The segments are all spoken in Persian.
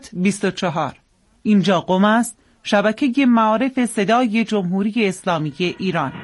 24. اینجا قم است، شبکه معارف صدای جمهوری اسلامی ایران.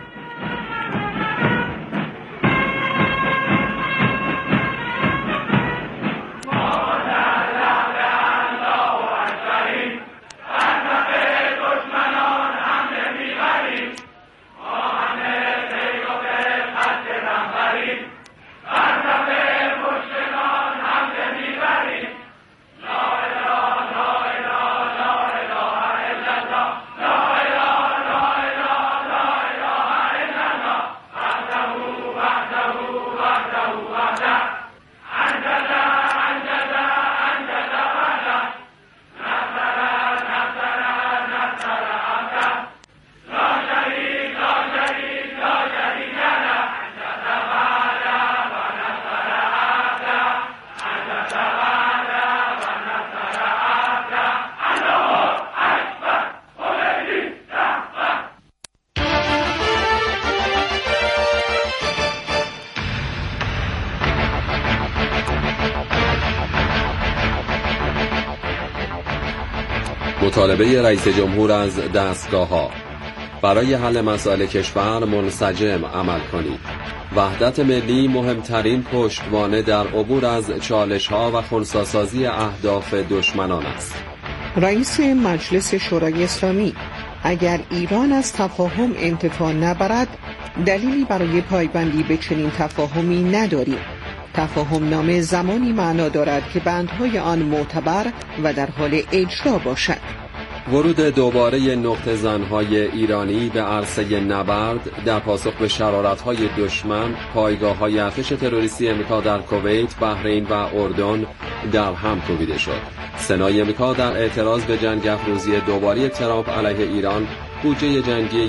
مطالبه رئیس جمهور از دستگاه‌ها: برای حل مسائل کشور منسجم عمل کنید. وحدت ملی مهمترین پشتوانه در عبور از چالش‌ها و خنثی‌سازی اهداف دشمنان است. رئیس مجلس شورای اسلامی: اگر ایران از تفاهم انتفاع نبرد، دلیلی برای پایبندی به چنین تفاهمی نداریم. تفاهم نامه زمانی معنا دارد که بندهای آن معتبر و در حال اجرا باشد. ورود دوباره نقطه زنهای ایرانی به عرصه نبرد در پاسخ به شرارت‌های دشمن، پایگاه‌های ارتش تروریستی آمریکا در کویت، بحرین و اردن در هم کوبیده شد. سنای آمریکا در اعتراض به جنگ افروزی دوباره ترامپ علیه ایران، بودجه جنگی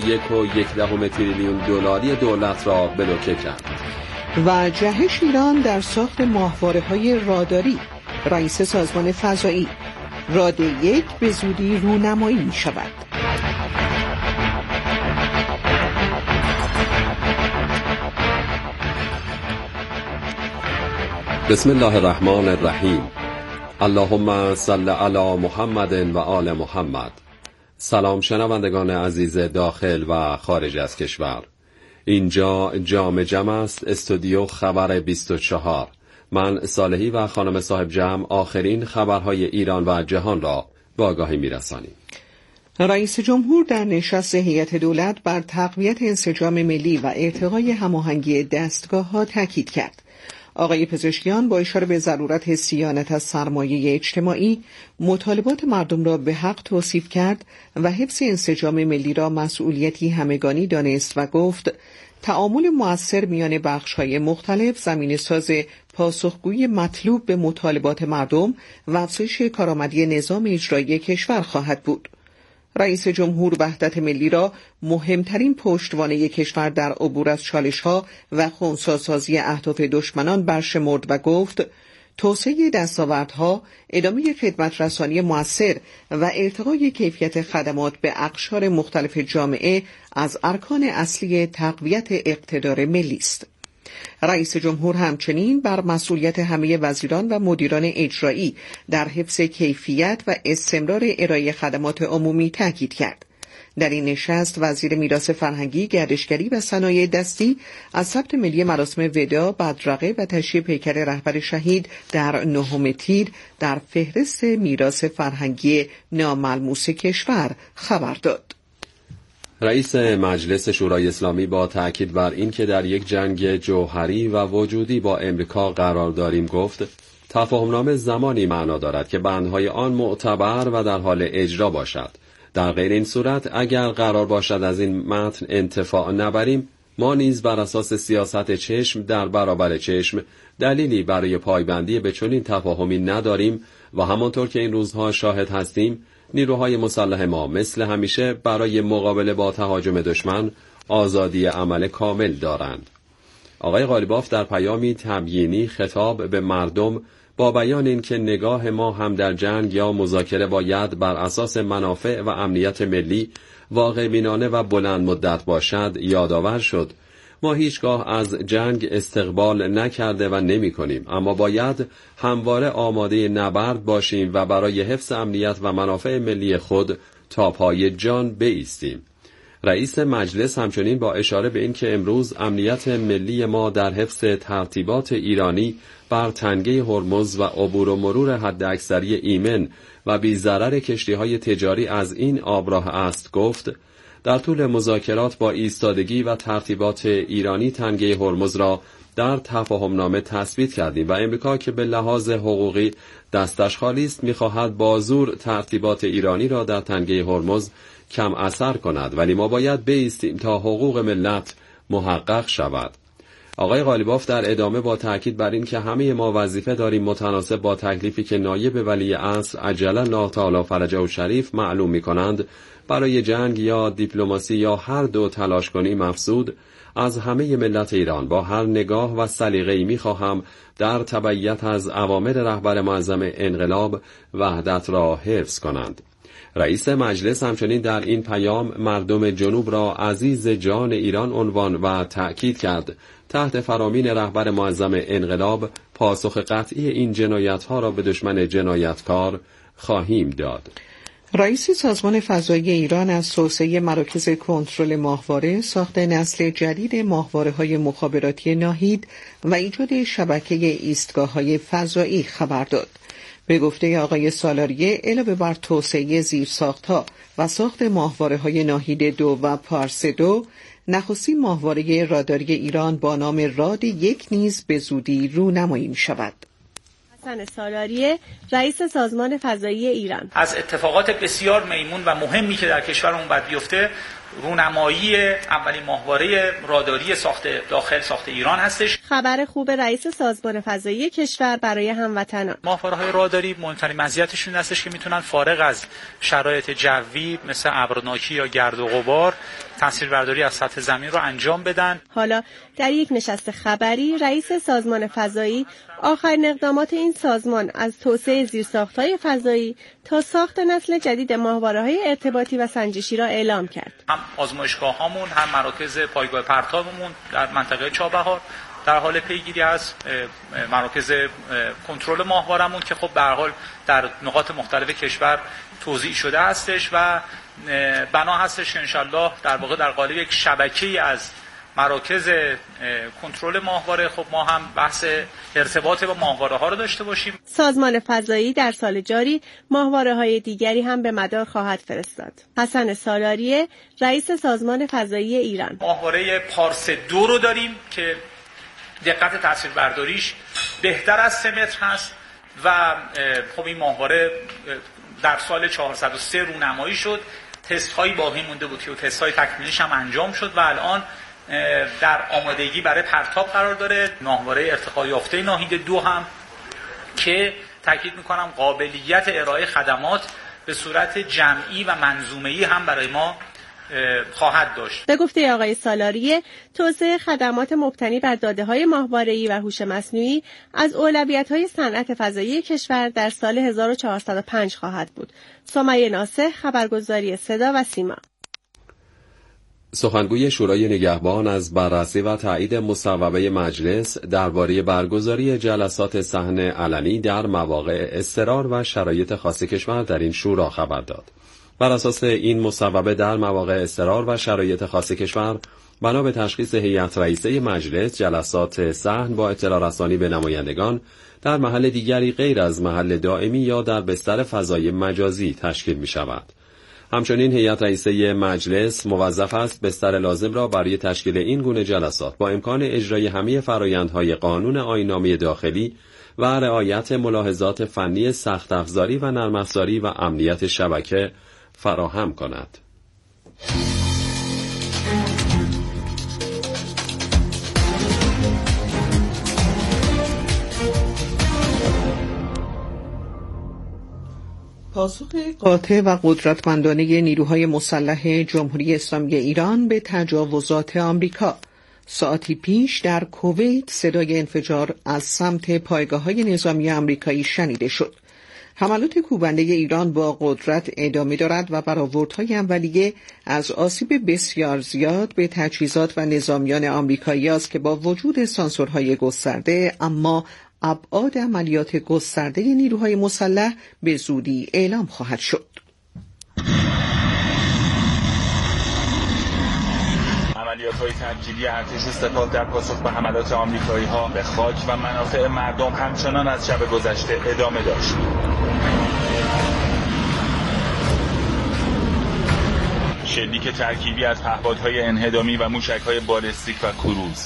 1.1 تریلیون دلاری دولت را بلوکه کرد. و جهش ایران در ساخت ماهواره‌های راداری: رئیس سازمان فضایی: راد 1 به زودی رونمایی می شود. بسم الله الرحمن الرحیم. اللهم صل علی محمد و آل محمد. سلام شنوندگان عزیز داخل و خارج از کشور. اینجا جام جمع است، استودیو خبر 24. من صالحی و خانم صاحب جمع آخرین خبرهای ایران و جهان را به آگاهی می‌رسانیم. رئیس جمهور در نشست هیئت دولت بر تقویت انسجام ملی و ارتقای هماهنگی دستگاه‌ها تاکید کرد. آقای پزشکیان با اشاره به ضرورت صیانت از سرمایه اجتماعی، مطالبات مردم را به حق توصیف کرد و حفظ انسجام ملی را مسئولیتی همگانی دانست و گفت تعامل مؤثر میان بخش‌های مختلف زمینه‌ساز پاسخگویی مطلوب به مطالبات مردم و افزایش کارآمدی نظام اجرایی کشور خواهد بود. رئیس جمهور وحدت ملی را مهمترین پشتوانه کشور در عبور از چالش‌ها و خنثی‌سازی اهداف دشمنان برشمرد و گفت توسعه دستاوردها، ادامه خدمت رسانی مؤثر و ارتقای کیفیت خدمات به اقشار مختلف جامعه از ارکان اصلی تقویت اقتدار ملی است. رئیس جمهور همچنین بر مسئولیت همه وزیران و مدیران اجرایی در حفظ کیفیت و استمرار ارائه خدمات عمومی تاکید کرد. در این نشست وزیر میراث فرهنگی، گردشگری و صنایع دستی از ثبت ملی مراسم وداع، بدرقه و تشییع پیکر رهبر شهید در 9 تیر در فهرست میراث فرهنگی ناملموس کشور خبر داد. رئیس مجلس شورای اسلامی با تأکید بر این که در یک جنگ جوهری و وجودی با امریکا قرار داریم گفت تفاهمنامه زمانی معنا دارد که بندهای آن معتبر و در حال اجرا باشد. در غیر این صورت اگر قرار باشد از این متن انتفاع نبریم، ما نیز بر اساس سیاست چشم در برابر چشم دلیلی برای پایبندی به چنین تفاهمی نداریم و همانطور که این روزها شاهد هستیم نیروهای مسلح ما مثل همیشه برای مقابله با تهاجم دشمن آزادی عمل کامل دارند. آقای قالیباف در پیامی تبیینی خطاب به مردم با بیان اینکه نگاه ما هم در جنگ یا مذاکره باید بر اساس منافع و امنیت ملی واقع بینانه و بلند مدت باشد یادآور شد ما هیچگاه از جنگ استقبال نکرده و نمی کنیم، اما باید همواره آماده نبرد باشیم و برای حفظ امنیت و منافع ملی خود تا پای جان بایستیم. رئیس مجلس همچنین با اشاره به این که امروز امنیت ملی ما در حفظ ترتیبات ایرانی بر تنگه هرمز و عبور و مرور حداکثری ایمن و بی‌ضرر کشتی‌های تجاری از این آبراه است گفت: در طول مذاکرات با ایستادگی و ترتیبات ایرانی تنگه هرمز را در تفاهمنامه تثبیت کردیم و امریکا که به لحاظ حقوقی دستش خالی است می‌خواهد با زور ترتیبات ایرانی را در تنگه هرمز کم اثر کند، ولی ما باید بایستیم تا حقوق ملت محقق شود. آقای قالیباف در ادامه با تأکید بر این که همه ما وظیفه داریم متناسب با تکلیفی که نایب ولی عصر عجل الله تعالی فرجه شریف معلوم می‌کنند برای جنگ یا دیپلماسی یا هر دو تلاش کنیم افزود، از همه ملت ایران با هر نگاه و سلیقه‌ای می‌خواهم در تبعیت از اوامر رهبر معظم انقلاب وحدت را حفظ کنند. رئیس مجلس همچنین در این پیام مردم جنوب را عزیز جان ایران عنوان و تأکید کرد تحت فرامین رهبر معظم انقلاب پاسخ قطعی این جنایت‌ها را به دشمن جنایتکار خواهیم داد. رئیس سازمان فضایی ایران از توسعه مراکز کنترل ماهواره، ساخت نسل جدید ماهواره‌های مخابراتی ناهید و ایجاد شبکه ایستگاه‌های فضایی خبر داد. به گفته آقای سالاریه، علاوه بر توسعه زیرساخت‌ها و ساخت ماهواره‌های ناهید 2 و پارس 2، نخستین ماهواره راداری ایران با نام راد 1 نیز به زودی رونمایی می‌شود. حسن سالاریه، رئیس سازمان فضایی ایران: از اتفاقات بسیار میمون و مهمی که در کشورمون باید بیفته رونمایی اولین ماهواره راداری ساخت ایران هستش. خبر خوب رئیس سازمان فضایی کشور برای هموطنان: ماهواره‌های راداری مهمترین مزیتشون هستش که میتونن فارغ از شرایط جوی مثل ابرناکی یا گرد و غبار تصویربرداری از سطح زمین رو انجام بدن. حالا در یک نشست خبری رئیس سازمان فضایی آخرین اقدامات این سازمان از توسعه زیرساخت‌های فضایی تا ساخت نسل جدید ماهواره‌های ارتباطی و سنجشی را اعلام کرد. هم آزمایشگاه‌هامون هم مراکز پایگاه پرتابمون در منطقه چابهار در حال پیگیری از مراکز کنترل ماهوارمون که خب به هر حال در نقاط مختلف کشور توزیع شده هستش و بنا هستش که انشالله در واقع در قالب یک شبکه‌ای از مراکز کنترل ماهواره خب ما هم بحث ارتباط با ماهواره ها رو داشته باشیم. سازمان فضایی در سال جاری ماهواره های دیگری هم به مدار خواهد فرستاد. حسن سالاریه، رئیس سازمان فضایی ایران: ماهواره پارس 2 رو داریم که دقت تصویربرداریش بهتر از 3 متر هست و خب این ماهواره در سال 403 رونمایی شد. تست هایی باقی مونده بود که تست های تکمیلیش هم انجام شد و الان در آمادگی برای پرتاب قرار داره. ماهواره ارتقا یافته ناهید 2 هم که تاکید میکنم قابلیت ارائه خدمات به صورت جمعی و منظومه‌ای هم برای ما خواهد داشت. به گفته آقای سالاریه، توسعه خدمات مبتنی بر داده‌های ماهواره‌ای و هوش مصنوعی از اولویت‌های صنعت فضایی کشور در سال 1405 خواهد بود. سمیه ناصح، خبرگزاری صدا و سیما. سخنگوی شورای نگهبان از بررسی و تایید مصوبه مجلس درباره برگزاری جلسات صحن علنی در مواقع اضطرار و شرایط خاص کشور در این شورا خبر داد. بر اساس این مصوبه در مواقع اضطرار و شرایط خاص کشور بنا به تشخیص هیئت رئیسه مجلس جلسات صحن با اطلاع رسانی به نمایندگان در محل دیگری غیر از محل دائمی یا در بستر فضای مجازی تشکیل می شود. همچنین هیئت رئیسه مجلس موظف است بستر لازم را برای تشکیل این گونه جلسات با امکان اجرای همه فرآیندهای قانون آیین‌نامه داخلی و رعایت ملاحظات فنی سخت افزاری و نرم افزاری و امنیت شبکه فراهم کند. پاسخ قاطع و قدرتمندانه نیروهای مسلح جمهوری اسلامی ایران به تجاوزات آمریکا. ساعتی پیش در کویت صدای انفجار از سمت پایگاه‌های نظامی آمریکایی شنیده شد. حملات کوبنده ایران با قدرت ادامه دارد و برآوردهای اولیه از آسیب بسیار زیاد به تجهیزات و نظامیان آمریکایی است که با وجود سانسورهای گسترده اما ابعاد عملیات گسترده نیروهای مسلح به زودی اعلام خواهد شد. عملیات‌های ترکیبی ارتش سپاه در پاسخ به حملات آمریکایی‌ها به خاک و منافع مردم همچنان از شب گذشته ادامه داشت. شلیک ترکیبی از پهپادهای انهدامی و موشک‌های بالستیک و کروز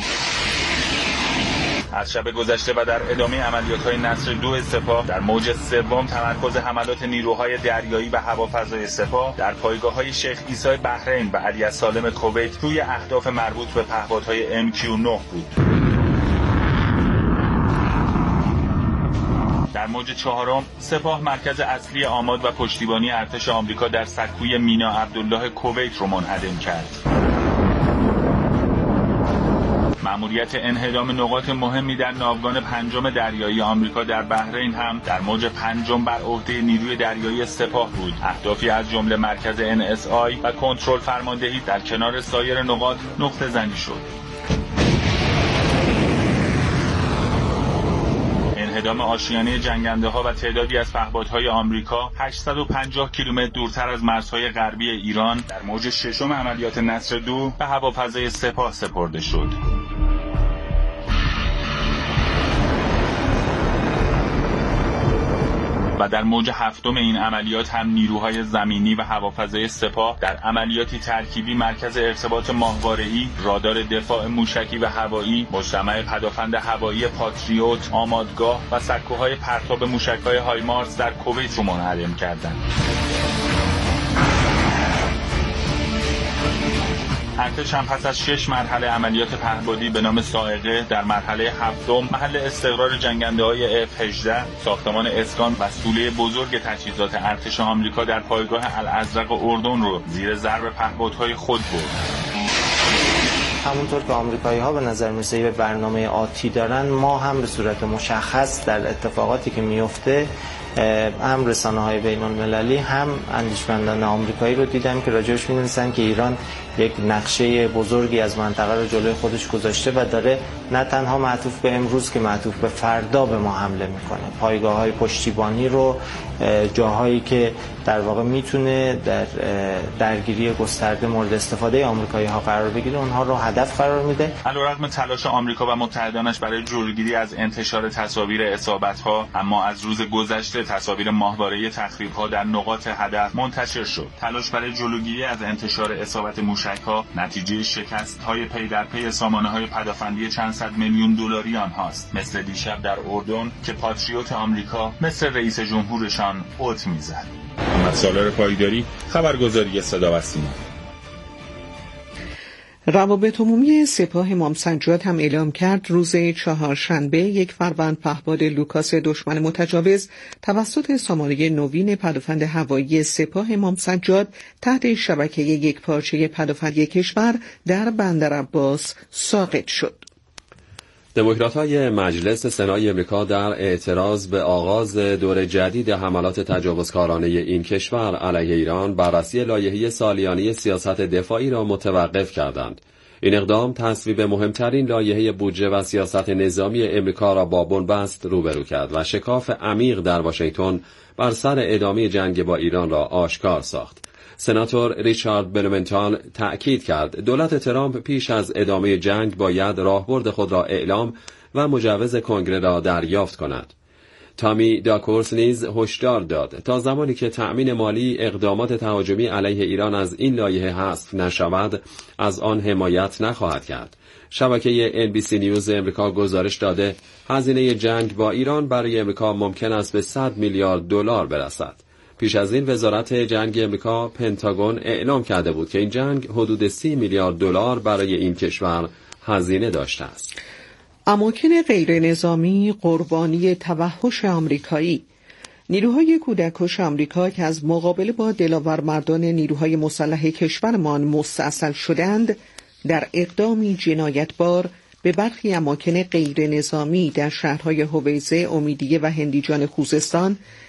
از شب گذشته و در ادامه عملیات‌های نصر 2 سپاه در موج سوم تمرکز حملات نیروهای دریایی و هوافضای سپاه در پایگاه‌های شیخ عیسی بحرین و علی السالم کویت روی اهداف مربوط به پهپادهای MQ-9 بود. در موج چهارم سپاه مرکز اصلی آماد و پشتیبانی ارتش آمریکا در سکوی مینا عبدالله کویت رو منهدم کرد. مأموریت انهدام نقاط مهمی در ناوگان پنجم دریایی آمریکا در بحرین هم در موج پنجم بر عهده نیروی دریایی سپاه بود. اهدافی از جمله مرکز NSI و کنترل فرماندهی در کنار سایر نقاط نقطه زنی شد. انهدام آشیانه جنگنده‌ها و تعدادی از پهپادهای آمریکا 850 کیلومتر دورتر از مرزهای غربی ایران در موج ششم عملیات نصر 2 به هوافضای سپاه سپرده شد. و در موج هفتم این عملیات هم نیروهای زمینی و هوافضای سپاه در عملیاتی ترکیبی مرکز ارتباط ماهواره‌ای، رادار دفاع موشکی و هوایی، مجتمع پدافند هوایی پاتریوت، آمادگاه و سکوهای پرتاب موشک‌های هایمارس در کویت رو منهدم کردند. ارتش هم پس از 6 مرحله عملیات پهپادی به نام صاعقه در مرحله هفتم محل استقرار جنگنده‌های F-18، ساختمان اسکان و سوله بزرگ تجهیزات ارتش آمریکا در پایگاه الازرق اردن رو زیر ضرب پهپادهای خود برد. همونطور که آمریکایی‌ها به نظر می‌رسه به برنامه آتی دارن، ما هم به صورت مشخص در اتفاقاتی که میفته هم رسانه‌های بین‌المللی هم اندیشمندان آمریکایی رو دیدم که راجعش می‌نویسن که ایران یک نقشه بزرگی از منطقه رو جلوی خودش گذاشته و داره نه تنها معطوف به امروز که معطوف به فردا به ما حمله میکنه. پایگاه‌های پشتیبانی رو، جاهایی که در واقع میتونه در درگیری گسترده مورد استفاده آمریکایی‌ها قرار بگیره، اونها رو هدف قرار میده. علیرغم تلاش آمریکا و متحدانش برای جلوگیری از انتشار تصاویر اصابت‌ها، اما از روز گذشته تصاویر ماهواره‌ای تخریب‌ها در نقاط هدف منتشر شد. تلاش برای جلوگیری از انتشار اصابت موشک‌ها نتیجه شکست‌های پی در پی سامانه‌های پدافندی چند صد میلیون دلاری آنهاست، مثل دیشب در اردن که پاتریوت آمریکا مثل رئیس جمهورشان اوت میزد. محمد سالار پایداری، خبرگزاری صدا و سیما. روابط عمومی سپاه امام سجاد هم اعلام کرد روز چهارشنبه 1 فروند پهپاد لوکاس دشمن متجاوز توسط سامانه نوین پدافند هوایی سپاه امام سجاد تحت شبکه یکپارچه پدافندی کشور در بندر عباس ساقط شد. دموکرات‌های مجلس سنای امریکا در اعتراض به آغاز دور جدید حملات تجاوزکارانه این کشور علیه ایران بررسی لایحه سالیانه سیاست دفاعی را متوقف کردند. این اقدام تصویب مهمترین لایحه بودجه و سیاست نظامی امریکا را با بنبست روبرو کرد و شکاف عمیق در واشنگتن بر سر ادامه جنگ با ایران را آشکار ساخت. سناتور ریچارد بلومنتال تأکید کرد دولت ترامپ پیش از ادامه جنگ باید راهبرد خود را اعلام و مجوز کنگره را دریافت کند. تامی داکورس نیز هشدار داد تا زمانی که تأمین مالی اقدامات تهاجمی علیه ایران از این لایحه حذف نشود از آن حمایت نخواهد کرد. شبکه NBC نیوز امریکا گزارش داده هزینه جنگ با ایران برای امریکا ممکن است به 100 میلیارد دلار برسد. پیش از این وزارت جنگ امریکا پنتاگون اعلام کرده بود که این جنگ حدود 30 میلیارد دلار برای این کشور هزینه داشته است. اماکن غیر نظامی قربانی توحش آمریکایی. نیروهای کودککش آمریکا که از مقابله با دلاورمردان نیروهای مسلح کشورمان مستأصل شدند، در اقدامی جنایتبار به برخی اماکن غیر نظامی در شهرهای هویزه، امیدیه و هندیجان خوزستان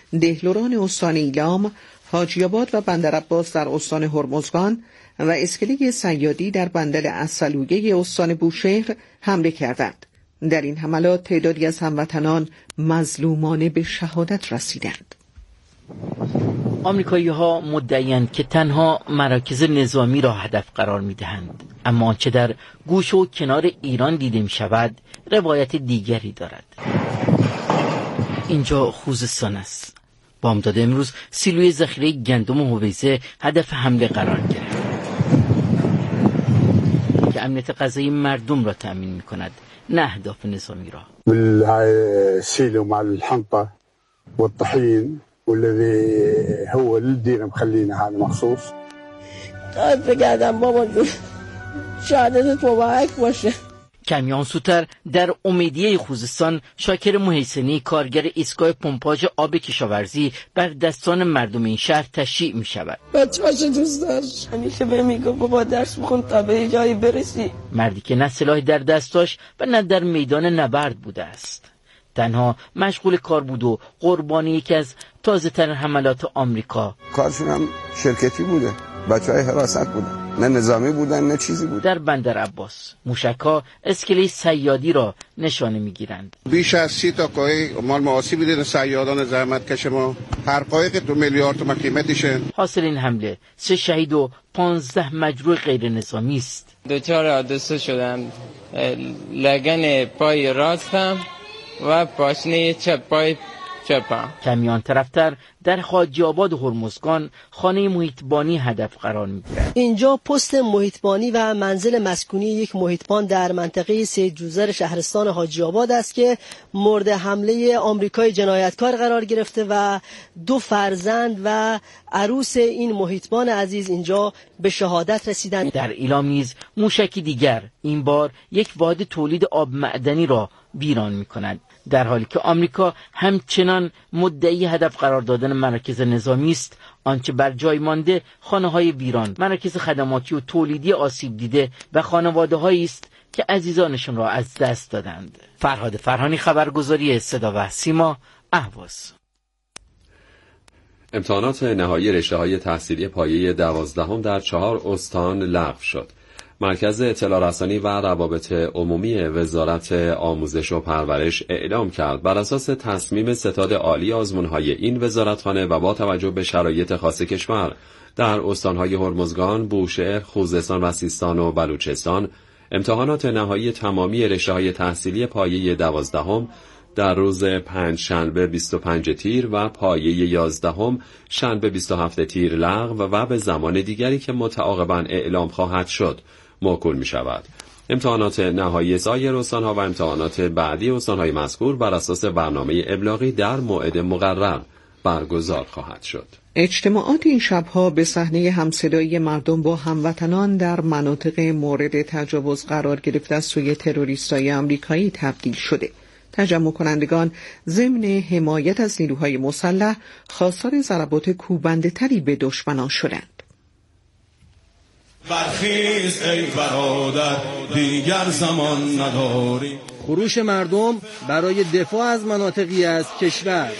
دهلوران استان ایلام، حاجی آباد و بندر عباس در استان هرمزگان و اسکله صیادی در بندر عسلویه استان بوشهر حمله کردند. در این حملات تعدادی از هموطنان مظلومانه به شهادت رسیدند. آمریکایی‌ها مدعی‌اند که تنها مراکز نظامی را هدف قرار می‌دهند، اما آنچه در گوش و کنار ایران دیده می‌شود روایت دیگری دارد. اینجا خوزستان است. بامداد امروز سیلوی ذخیره گندم و هویزه هدف حمله قرار گرفت که امنیت غذایی مردم را تأمین می‌کند، نه اهداف نظامی را. السيلو مع الحنطة والطحين والذي هو للدين مخلينا هذا مخصوص. بگردم بابا جون شهادتت مبارک باشه. کمی آنسوتر در امیدیه خوزستان شاکر محسنی کارگر ایستگاه پمپاژ آب کشاورزی بر دستان مردم این شهر تشییع می شود. بچه‌هاشو دوست داشت، همیشه بهم میگه بابا درس بخون تا به جایی برسی. مردی که نه سلاحی در دست داشت و نه در میدان نبرد بوده است، تنها مشغول کار بود و قربانی یکی از تازه ترین حملات آمریکا. کارشون هم شرکتی بوده، بچهای حراست بودن، نه نظامی بودن نه چیزی بود. در بندر عباس موشک‌ها اسکله صیادی را نشانه می‌گیرند. بیش از 30 تا قایق مال معاصی بودن صیادان زحمت کش ما، هر قایق 2 میلیارد تومان قیمتشه. حاصل این حمله 3 شهید و 15 مجروح غیر نظامی است. دچار حادثه شدم، لگن پای راستم و پاشنه چپ پای چپم. کمی آن طرفتر در حاجی آباد هرمزگان خانه محیطبانی هدف قرار می‌گیرد. اینجا پست محیطبانی و منزل مسکونی یک محیطبان در منطقه سید جوزر شهرستان حاجی آباد است که مورد حمله آمریکای جنایتکار قرار گرفته و 2 فرزند و عروس این محیطبان عزیز اینجا به شهادت رسیدند. در ایلام نیز موشکی دیگر این بار یک واحد تولید آب معدنی را ویران می‌کند، در حالی که آمریکا همچنان مدعی هدف قرار دادن مراکز نظامی است. آنچه بر جای مانده خانه‌های ویران، مراکز خدماتی و تولیدی آسیب دیده و خانواده‌هایی است که عزیزانشون را از دست دادند. فرهاد فرهانی، خبرگزاری صدا و سیما، اهواز. امتحانات نهایی رشته‌های تحصیلی پایه 12 در 4 استان لغو شد. مرکز اطلاع رسانی و روابط عمومی وزارت آموزش و پرورش اعلام کرد بر اساس تصمیم ستاد عالی آزمون‌های این وزارتخانه و با توجه به شرایط خاص کشور در استان‌های هرمزگان، بوشهر، خوزستان و سیستان و بلوچستان امتحانات نهایی تمامی رشته‌های تحصیلی پایه 12 در روز 5 شنبه 25 تیر و پایه 11 شنبه 27 تیر لغو و به زمان دیگری که متعاقباً اعلام خواهد شد موکول می شود. امتحانات نهایی سایر استان‌ها و امتحانات بعدی استان‌های مذکور بر اساس برنامه ابلاغی در موعد مقرر برگزار خواهد شد. اجتماعات این شبها به صحنه همصدایی مردم با هموطنان در مناطق مورد تجاوز قرار گرفته از سوی تروریستای آمریکایی تبدیل شده. تجمع کنندگان ضمن حمایت از نیروهای مسلح خواستار ضربات کوبنده‌تری به دشمنان شدند. برخیز ای برادر دیگر زمان نداری. خروش مردم برای دفاع از مناطقی از کشور.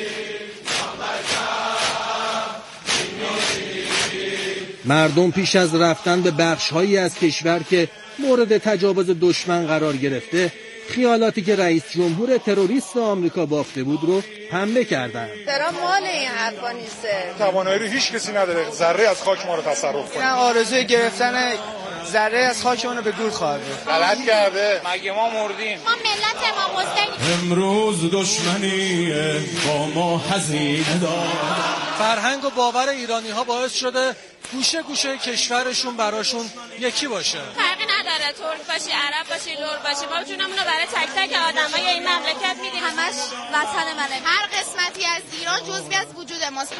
مردم پیش از رفتن به بخش‌هایی از کشور که مورد تجاوز دشمن قرار گرفته، خیالاتی که رئیس جمهور تروریست آمریکا بافته بود رو حمله کردند. ترا مال این حرفا نیسته. توانایی رو هیچ کسی نداره ذره از خاک ما رو تصرف کنه. نه آرزوی گرفتن ذره از خاک اون رو به گور خواهد برد. غلط کرده. مگه ما مردیم؟ ما ملت امام حسین. امروز دشمنی با ما هزینه داد. فرهنگ و باور ایرانی‌ها باعث شده گوشه گوشه کشورشون براشون یکی باشه. فرقی نداره ترک باشی، عرب باشی، لور باشی، ما جونمون رو برای تک تک آدمای این مملکت میدیم. همش وطن منه. هر قسمتی از ایران جزئی از وجود ماست.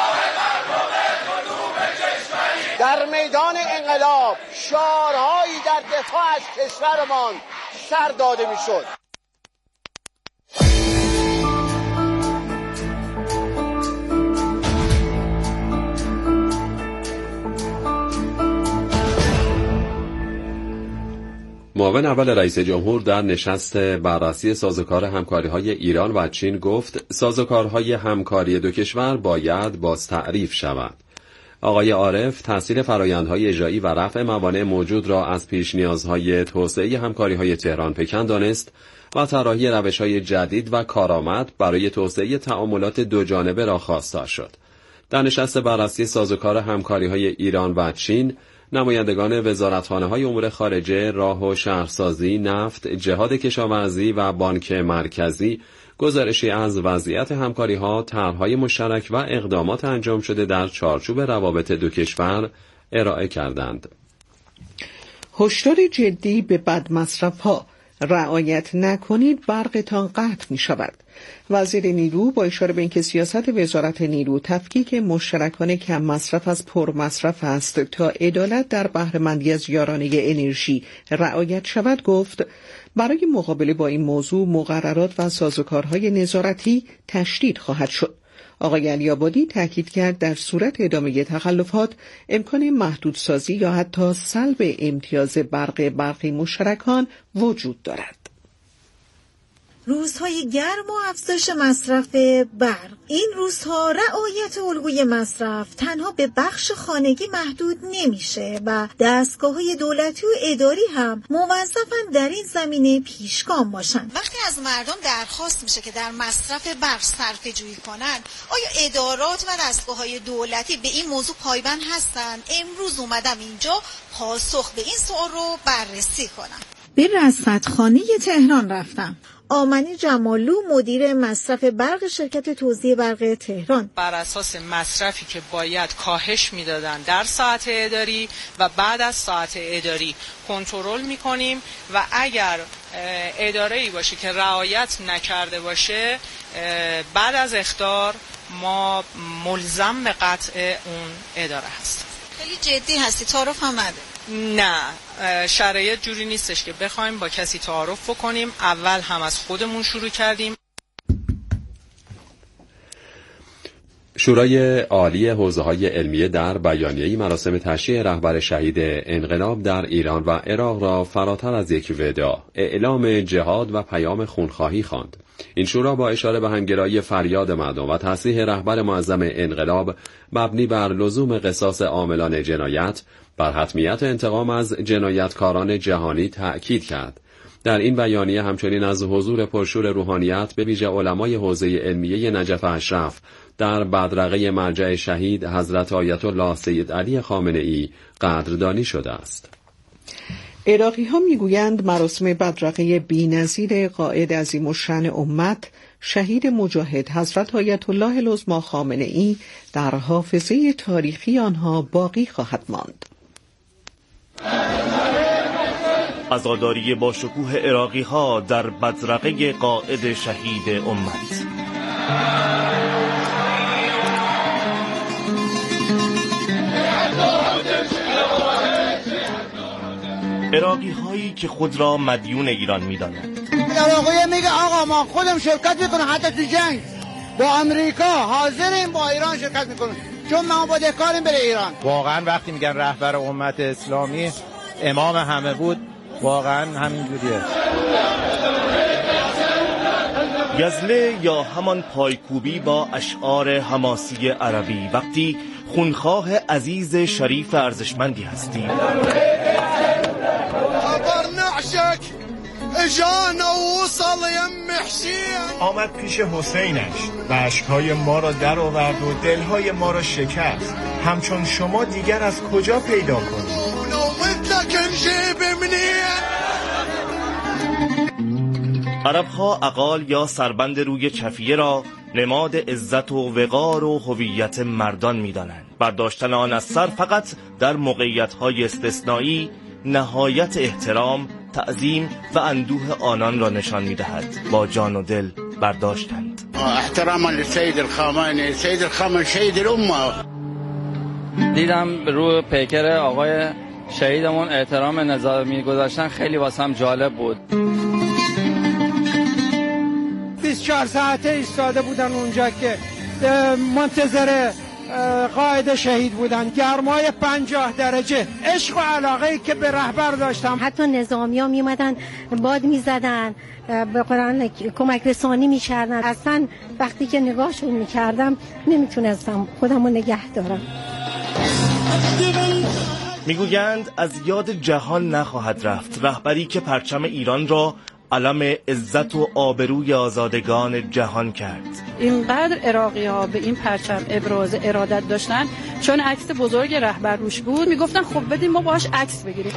در میدان انقلاب شعارهایی در دفاع از کشورمان سر داده میشد. معاون اول رئیس جمهور در نشست بررسی سازوکار همکاری‌های ایران و چین گفت سازوکارهای همکاری دو کشور باید بازتعریف شود. آقای عارف تحصیل فرآیندهای اجرایی و رفع موانع موجود را از پیش نیازهای توسعه همکاری‌های تهران پکن دانست و طراحی روش‌های جدید و کارآمد برای توسعه تعاملات دوجانبه را خواستار شد. در نشست بررسی سازوکار همکاری‌های ایران و چین، نمایندگان وزارتخانه‌های امور خارجه، راه و شهرسازی، نفت، جهاد کشاورزی و بانک مرکزی گزارشی از وضعیت همکاری‌ها، طرح‌های مشترک و اقدامات انجام شده در چارچوب روابط دو کشور ارائه کردند. هشدار جدی به بدمصرف‌ها: رعایت نکنید برقتان قطع می شود. وزیر نیرو با اشاره به اینکه سیاست وزارت نیرو تفکیک مشترکان کم مصرف از پر مصرف است تا عدالت در بهره‌مندی از یارانه انرژی رعایت شود، گفت برای مقابله با این موضوع مقررات و سازوکارهای نظارتی تشدید خواهد شد. آقای علی‌آبادی تاکید کرد در صورت ادامه تخلفات امکان محدودسازی یا حتی سلب امتیاز برقی مشترکان وجود دارد. روزهای گرم و افزایش مصرف برق. این روزها رعایت الگوی مصرف تنها به بخش خانگی محدود نمیشه و دستگاه‌های دولتی و اداری هم موظفن در این زمینه پیشگام باشن. وقتی از مردم درخواست میشه که در مصرف برق صرفه‌جویی کنن، آیا ادارات و دستگاه‌های دولتی به این موضوع پایبند هستن؟ امروز اومدم اینجا پاسخ به این سوال رو بررسی کنم. به رصدخانه تهران رفتم. آمنی جمالو مدیر مصرف برق شرکت توزیع برق تهران: بر اساس مصرفی که باید کاهش میدادن در ساعت اداری و بعد از ساعت اداری کنترل میکنیم و اگر اداره‌ای باشه که رعایت نکرده باشه بعد از اخطار ما ملزم به قطع اون اداره هستیم. خیلی جدی هستی؟ تعارف هم نده؟ نه، شرایط جوری نیستش که بخوایم با کسی تعارف بکنیم. اول هم از خودمون شروع کردیم. شورای عالی حوزه‌های علمیه در بیانیه‌ای مراسم تشییع رهبر شهید انقلاب در ایران و عراق را فراتر از یک وداع، اعلام جهاد و پیام خونخواهی خواند. این شورا با اشاره به همگرایی فریاد مردم و تصحیح رهبر معظم انقلاب مبنی بر لزوم قصاص عاملان جنایت بر حتمیت انتقام از جنایتکاران جهانی تأکید کرد. در این بیانیه همچنین از حضور پرشور روحانیت به ویژه علمای حوزه علمیه نجف اشرف در بدرقه مرجع شهید حضرت آیت الله سید علی خامنه‌ای قدردانی شده است. عراقی‌ها میگویند مراسم بدرقه بی‌نظیر قائد عظیم الشأن امت شهید مجاهد حضرت آیت الله العظمی خامنه‌ای در حافظه تاریخی آنها باقی خواهد ماند. عزاداری با شکوه عراقی‌ها در بدرقه قائد شهید امت. عراقی هایی که خود را مدیون ایران می‌دانند. عراقی میگه آقا ما خودم شرکت میکنم حتی تو جنگ با امریکا حاضریم با ایران شرکت میکنیم چون ما بدهکاریم بره ایران. واقعا وقتی میگن رهبر امت اسلامی امام همه بود واقعا همین جوریه. گزله یا همان پایکوبی با اشعار حماسی عربی وقتی خونخواه عزیز شریف ارزشمندی هستی. آمد پیش حسینش و اشکهای ما را در آورد و دلهای ما را شکست. همچون شما دیگر از کجا پیدا کنیم؟ عرب‌ها عقال یا سربند روی چفیه را نماد عزت و وقار و هویت مردان می‌دانند. برداشتن آن از سر فقط در موقعیت‌های استثنایی نهایت احترام، تعظیم و اندوه آنان را نشان می‌دهد. با جان و دل برداشتند. احتراما للسید الخامنه‌ای، سید الخامنه‌ای شهید الامه. دیدم رو پیکر آقای شهیدمون احترام نظامی گذاشتن، خیلی واسم جالب بود. 24 ساعته ایستاده بودن اونجا که منتظر قائد شهید بودن، گرمای 50 درجه، عشق و علاقه‌ای که به رهبر داشتم. حتی نظامی‌ها میومدن باد میزدن، به قرآن کمک رسانی میکردن. اصلا وقتی که نگاهشون میکردم نمیتونستم خودمو نگه دارم. میگویند از یاد جهان نخواهد رفت رهبری که پرچم ایران را علم عزت و آبروی آزادگان جهان کرد. اینقدر عراقی‌ها به این پرچم ابراز ارادت داشتن چون عکس بزرگ رهبر روش بود، میگفتن خب بدیم ما باهاش عکس بگیریم.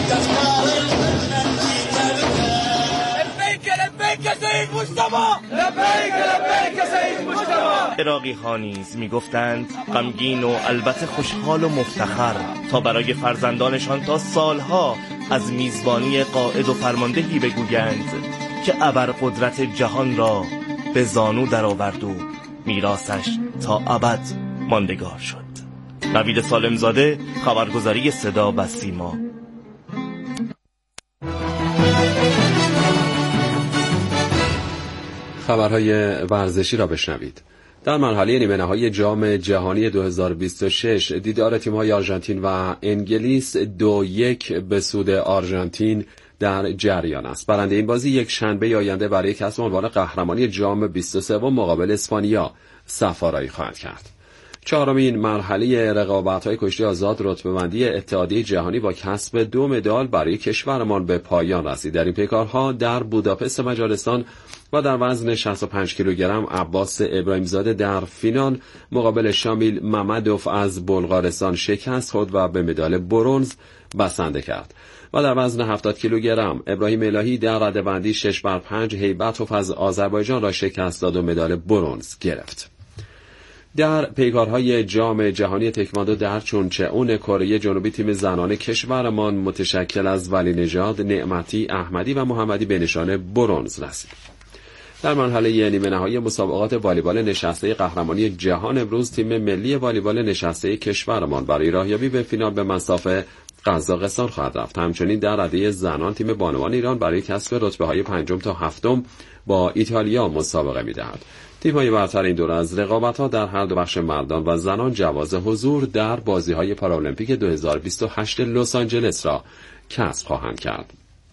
عراقی ها نیز میگفتند غمگین و البته خوشحال و مفتخر تا برای فرزندانشان تا سالها از میزبانی قائد و فرماندهی بگویند که ابرقدرت جهان را به زانو درآورد و میراثش تا ابد ماندگار شد. نوید سالمزاده، خبرگزاری صدا و سیما. خبرهای ورزشی را بشنوید. در مرحله نیمه نهایی جام جهانی 2026 دیدار تیم‌های آرژانتین و انگلیس 2-1 به سود آرژانتین در جریان است. برنده این بازی یک شنبه آینده برای کسب عنوان قهرمانی جام 23 مقابل اسپانیا سفارایی خواهد کرد. چهارمین مرحله رقابت‌های کشتی آزاد رتبه‌بندی اتحادیه جهانی با کسب 2 مدال برای کشورمان به پایان رسید. در این پیکارها در بوداپست مجارستان و در وزن 65 کیلوگرم عباس ابراهیمزاده در فینال مقابل شامیل ممدوف از بلغارستان شکست خود و به مدال برنز بسنده کرد. و در وزن 70 کیلوگرم ابراهیم الهی در رده‌بندی 6x5 هیبتوف از آذربایجان را شکست داد و مدال برنز گرفت. در پیکارهای جام جهانی تکواندو در چونچئون کره جنوبی تیم زنان کشورمان متشکل از ولی نژاد، نعمتی، احمدی و محمدی به نشان برنز رسید. در مرحله نیمه نهایی مسابقات والیبال نشسته قهرمانی جهان امروز تیم ملی والیبال نشسته کشورمان برای راهیابی به فینال به مصاف قزاقستان خواهد رفت. همچنین در رده زنان تیم بانوان ایران برای کسب رتبه‌های 5 تا 7 با ایتالیا مسابقه می‌دهد. تیم‌های برتر این دوره از رقابت‌ها در هر دو بخش مردان و زنان جواز حضور در بازی‌های پارالمپیک 2028 لس آنجلس را کسب خواهند کرد.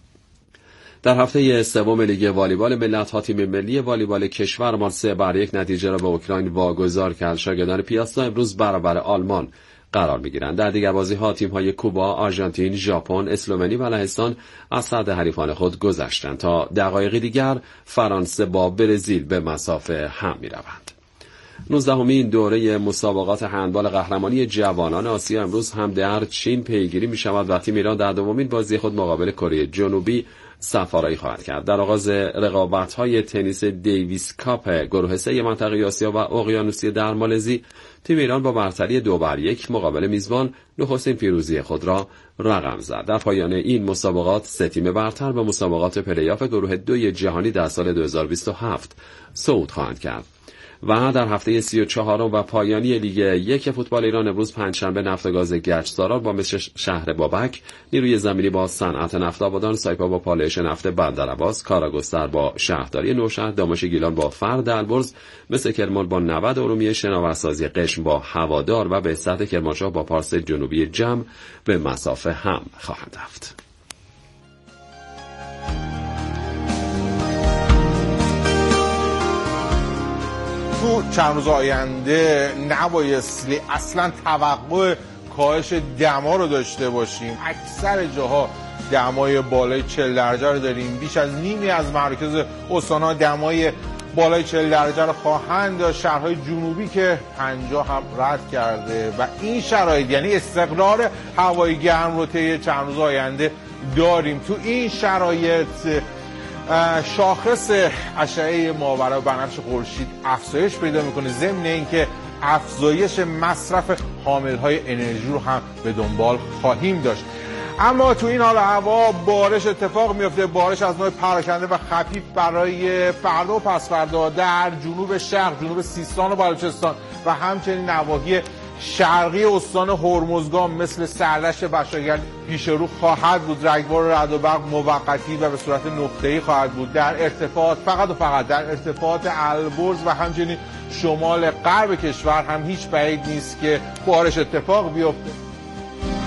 در هفته سوم لیگ والیبال ملت‌ها تیم ملی والیبال کشورمان 3-1 نتیجه را به اوکراین واگذار کرد. شاگردان پیاستا امروز برابر آلمان قرار می‌گیرند. در دیگر بازی‌ها تیم‌های کوبا، آرژانتین، ژاپن، اسلوونی و لهستان از صد حریفان خود گذشتند. تا دقایقی دیگر فرانسه با برزیل به مصافه هم می‌روند. 19مین دوره مسابقات هندبال قهرمانی جوانان آسیا امروز هم در چین پیگیری می‌شود و تیم ایران در دومین بازی خود مقابل کره جنوبی سفارایی خواهد کرد. در آغاز رقابت‌های تنیس دیویس کاپ گروه سه منطقه آسیا و اقیانوسیه در مالزی تیم ایران با برتری 2-1 مقابل میزبان نخستین پیروزی خود را رقم زد. در پایان این مسابقات 3 تیم برتر به مسابقات پلی‌آف گروه 2 جهانی در سال 2027 صعود خواهند کرد. و در هفته 34 و پایانی لیگ 1 فوتبال ایران امروز پنجشنبه نفت و گاز گچسارا با مثل شهر بابک، نیروی زمینی با صنعت نفت آبادان، سایپا با پالایش نفت بندرعباس، کاراگستر با شهرداری نوشهر، داماش گیلان با فرد البرز، مثل کرمان با 90 ارومیه، شناورسازی قشم با هوادار و به سطح کرمانشاه با پارس جنوبی جم به مسافه هم خواهند رفت. تو چند روز آینده نبایستی اصلا توقع کاهش دما رو داشته باشیم. اکثر جاها دمای بالای 40 درجه رو داریم. بیش از نیمی از مراکز استان‌ها دمای بالای 40 درجه رو خواهند داشت. شهرهای جنوبی که 50 هم رد کرده و این شرایط یعنی استقرار هوای گرم رو طی چند روز آینده داریم. تو این شرایط شاخص اشعه ماورا و بنفش خورشید افزایش پیدا میکنه، ضمن اینکه افزایش مصرف حاملهای انرژی رو هم به دنبال خواهیم داشت. اما تو این حال هوا بارش اتفاق میفته، بارش از نوع پراکنده و خفیف برای فردا و پس فردا در جنوب شرق، جنوب سیستان و بلوچستان و همچنین نواحی شرقی استان هرمزگان مثل سرلشت بشاگر پیش رو خواهد بود. رگبار رعد و برق موقتی و به صورت نقطه‌ای خواهد بود. در ارتفاعات فقط و فقط در ارتفاعات البرز و همچنین شمال غرب کشور هم هیچ بعید نیست که بارش اتفاق بیفته.